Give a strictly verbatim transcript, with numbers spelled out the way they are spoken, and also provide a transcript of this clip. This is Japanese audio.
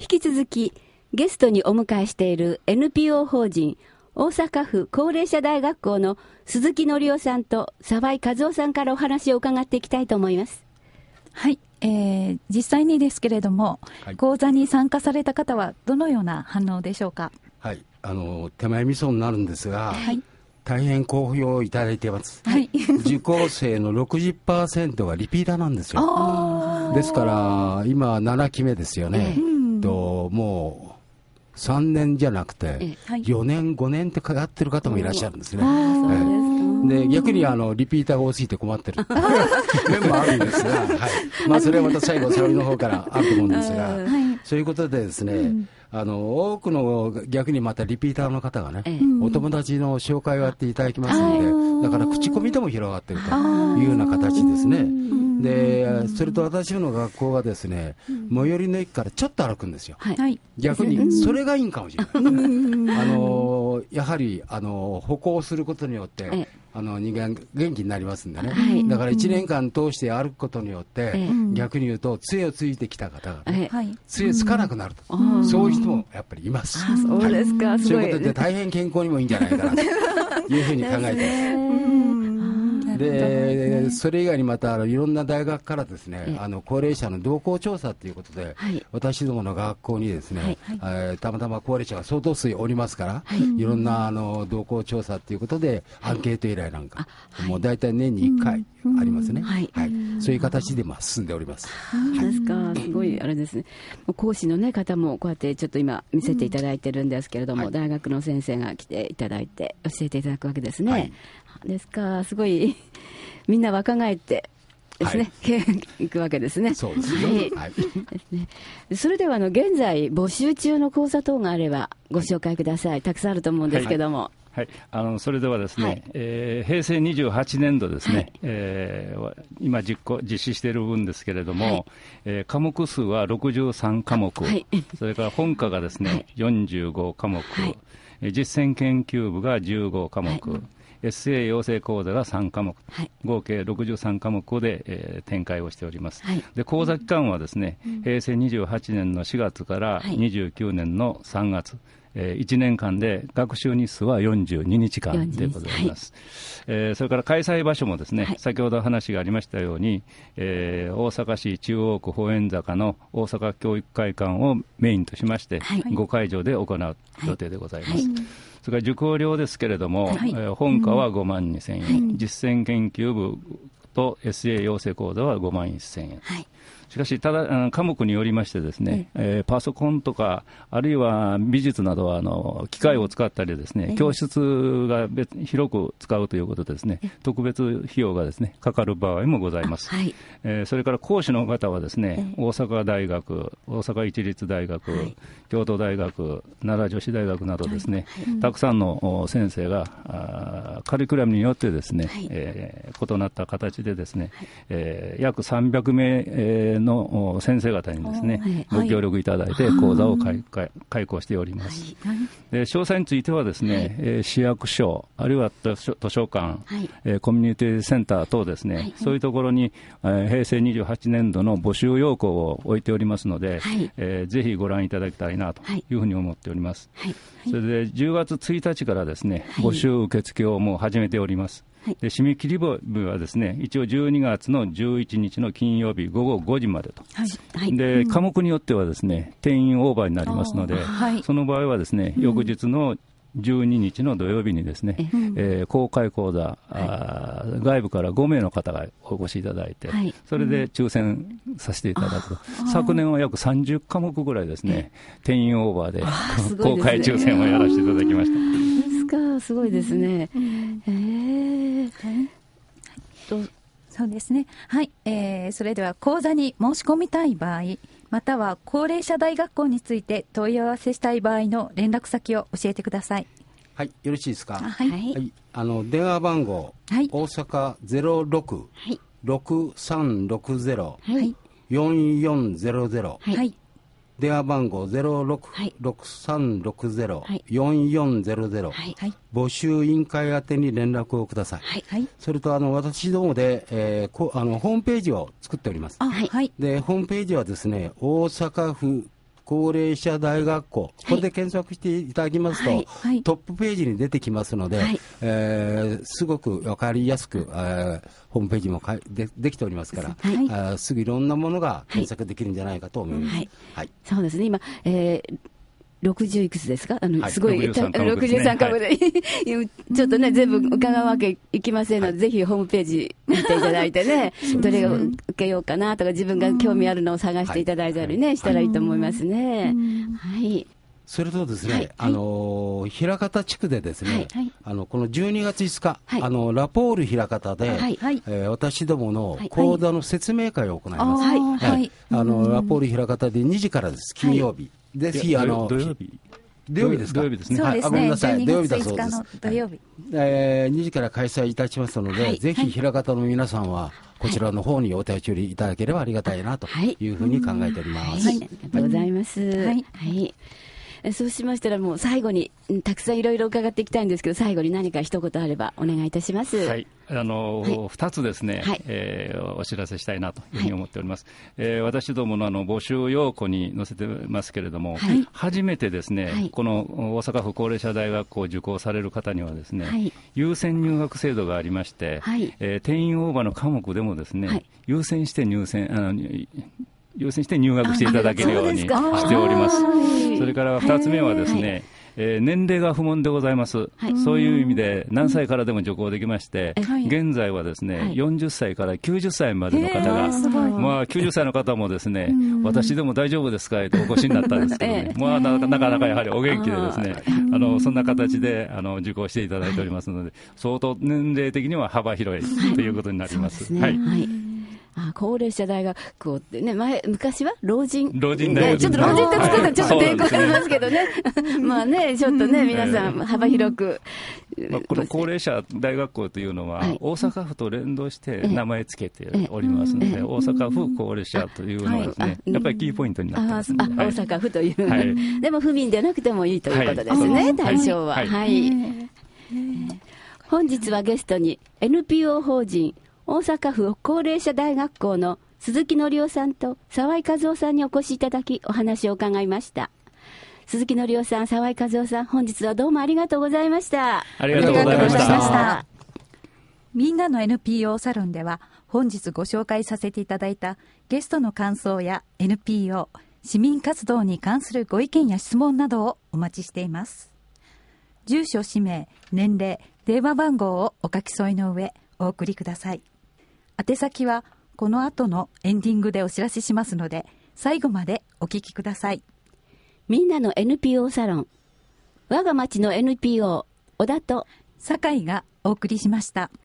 き続きゲストにお迎えしている エヌピーオー 法人大阪府高齢者大学校の鈴木則夫さんと沢井和夫さんからお話を伺っていきたいと思います。 はい、えー、実際にですけれども、はい、講座に参加された方はどのような反応でしょうか。 はい、あの手前味噌になるんですが、はい、大変好評をいただいています、はい、受講生の ろくじゅっパーセント がリピーターなんですよ。ですから今ななきめですよね、えー、ともうさんねんじゃなくてよねんごねんって通ってる方もいらっしゃるんですね。で逆にあのリピーターが多すぎて困ってる面もあるんですが、はい、まあ、それはまた最後沙織の方からあると思うんですが、そういうことでですね、うん、あの多くの逆にまたリピーターの方がね、うん、お友達の紹介をやっていただきますので、だから口コミでも広がっているというような形ですね。でそれと私の学校がですね、最寄りの駅からちょっと歩くんですよ、はい、逆にそれがいいかもしれないあのやはりあの歩行することによってあの人間元気になりますんでね、はい、だからいちねんかん通して歩くことによって、うん、逆に言うと杖をついてきた方が、ね、はい、杖つかなくなると、うん、そういう人もやっぱりいます。 そうですか、すごい。 そういうことで大変健康にもいいんじゃないかなというふうに考えてますで、それ以外にまたあのいろんな大学からですね、あの高齢者の動向調査ということで、はい、私どもの学校にですね、はい、えー、たまたま高齢者が相当数おりますから、はい、いろんなあの動向調査ということで、はい、アンケート依頼なんか、はい、もう大体年にいっかいありますね、はいはい、そういう形でまあ進んでおります。 そうですか、すごいあれですね。講師の、ね、方もこうやってちょっと今見せていただいてるんですけれども、はい、大学の先生が来ていただいて教えていただくわけですね、はい、ですか、すごいみんな若返ってですね、はい、いくわけですね。 そうですね、はい、 ですね。それではあの現在募集中の講座等があればご紹介ください。たくさんあると思うんですけども、はいはい、あのそれではですね、はい、えー、平成にじゅうはちねんどですね、はい、えー、今実行実施している分ですけれども、はい、えー、科目数はろくじゅうさんかもく、はい、それから本科がですね、はい、よんじゅうごかもく、はい、実践研究部がじゅうごかもく、はい、エスエー 養成講座がさんかもく、はい、合計ろくじゅうさんかもくで、えー、展開をしております、はい、で講座期間はですね、うん、平成にじゅうはちねんのしがつからにじゅうきゅうねんのさんがつ、えー、いちねんかんで学習日数はよんじゅうににちかんでございます、はい、えー、それから開催場所もですね、はい、先ほど話がありましたように、えー、大阪市中央区宝円坂の大阪教育会館をメインとしまして、はい、ごかいじょうで行う予定でございます、はいはい、それから受講料ですけれども、はい、えー、本科はごまんにせんえん、はい、実践研究部と エスエー 養成講座はごまんせんえん、はい、しかし、ただ科目によりましてですね、ええー、パソコンとかあるいは美術などはあの機械を使ったりですね、ええ、教室が別広く使うということでですね、特別費用がですねかかる場合もございます、はい、えー、それから講師の方はですね、ええ、大阪大学、大阪市立大学、はい、京都大学、奈良女子大学などですね、はいはい、たくさんの先生があカリキュラムによってですね、はい、えー、異なった形でですね、はい、えー、約さんびゃくめい、えーの先生方にですね、ご協力いただいて講座を開開講しております、はい、で詳細についてはですね、はい、えー、市役所あるいは図書、図書館、はい、えー、コミュニティセンター等ですね、はい、そういうところに、えー、平成にじゅうはちねんどの募集要項を置いておりますので、はい、えー、ぜひご覧いただきたいなというふうに思っております、はいはい、それでじゅうがつついたちからですね、はい、募集受付をもう始めております。はい、で締め切り日はですね、一応じゅうにがつのじゅういちにちの金曜日ごごごじまでと、はいはい、で科目によってはですね定員オーバーになりますので、はい、その場合はですね、うん、翌日のじゅうににちの土曜日にですね、うん、えー、公開講座、はい、外部からごめいの方がお越しいただいて、はい、それで抽選させていただくと、うん、昨年は約さんじゅっかもくぐらいですね、定員オーバーで公開抽選をやらせていただきました。 ですか、すごいですね、うん、えーとそうですね、はい、えー、それでは講座に申し込みたい場合または高齢者大学校について問い合わせしたい場合の連絡先を教えてください。 はい、よろしいですか。 はい、はい、 あの電話番号、はい、大阪 ゼロろく ろくさんろくゼロ よんよんゼロゼロ、はい、電話番号 ゼロろく ろくさんろくゼロ よんよんゼロゼロ、はい、募集委員会宛てに連絡をください、はい、それとあの私どもで、えー、こあのホームページを作っております。あ、はい、でホームページはですね、大阪府高齢者大学校、これで検索していただきますと、はいはい、トップページに出てきますので、はい、えー、すごく分かりやすく、えー、ホームページもかでできておりますから、はい、あすぐいろんなものが検索できるんじゃないかと思います。はいはい、 そうですね、今、えーろくじゅういくつですか、あの、 はい、 すごい、 ろくじゅうさん科目ろくじゅうさん科目で、はい、ちょっとね、全部伺うわけいきませんので、はい、ぜひホームページ見ていただいてね、どれを受けようかなとか、自分が興味あるのを探していただいたりね、はい、したらいいと思いますね。はい。 それとですね、はい、あの枚方地区でですね、はい、あのこのじゅうにがついつか、はい、あのラポール枚方で、はい、えー、私どもの講座の説明会を行います。はい、はい、あのラポール枚方でにじからです。金曜日。ぜひあの土曜日土曜日ですか。 土曜日ですね。 そうですね。 ごめんなさい。土曜日だそうです。 土曜日。 えー、にじから開催いたしますので、はい、ぜひ枚方の皆さんはこちらの方にお立ち寄りいただければありがたいなというふうに考えております。 はい、はい、ありがとうございます。はい。はい、そうしましたらもう最後にたくさんいろいろ伺っていきたいんですけど、最後に何か一言あればお願いいたします。 はい、あの、はい、ふたつですね、はい、えー、お知らせしたいなというふうに思っております。はい、えー、私どものあの募集要項に載せてますけれども、はい、初めてですね、はい、この大阪府高齢者大学校を受講される方にはですね、はい、優先入学制度がありまして、はい、えー、定員オーバーの科目でもですね、はい、優先して入選あの優先して入学していただけるようにしております。それからふたつめはですね、えー、年齢が不問でございます、はい、そういう意味で何歳からでも受講できまして、はい、現在はですね、はい、よんじゅっさいからきゅうじゅっさいまでの方が、まあ、きゅうじゅっさいの方もですね、私でも大丈夫ですかとお越しになったんですけどね、まあ、な, なかなかやはりお元気でですね、あのそんな形であの受講していただいておりますので、相当年齢的には幅広いということになります。はい、 あ、高齢者大学校ってね、前昔は老人老人大学、 ちょっと老人って作ったらちょっと抵抗ありますけどね、まあね、ちょっとね、皆さん幅広く、 まあ、この高齢者大学校というのは、はい、大阪府と連動して名前つけておりますので、えええ、大阪府高齢者というのはですね、やっぱりキーポイントになってますので、 ああ、大阪府という、はい、でも府民でなくてもいいということですね、はい、対象は。はい、はい、本日はゲストに エヌピーオー 法人大阪府高齢者大学校の鈴木則夫さんと沢井和夫さんにお越しいただき、お話を伺いました。鈴木則夫さん、沢井和夫さん、本日はどうもありがとうございました。 ありがとうございました。 みんなの エヌピーオー サロンでは、本日ご紹介させていただいたゲストの感想や エヌピーオー 市民活動に関するご意見や質問などをお待ちしています。住所、氏名、年齢、電話番号をお書き添えの上お送りください。宛先はこの後のエンディングでお知らせしますので、最後までお聞きください。 みんなの エヌピーオー サロン、我が町の エヌピーオー 小田と酒井がお送りしました。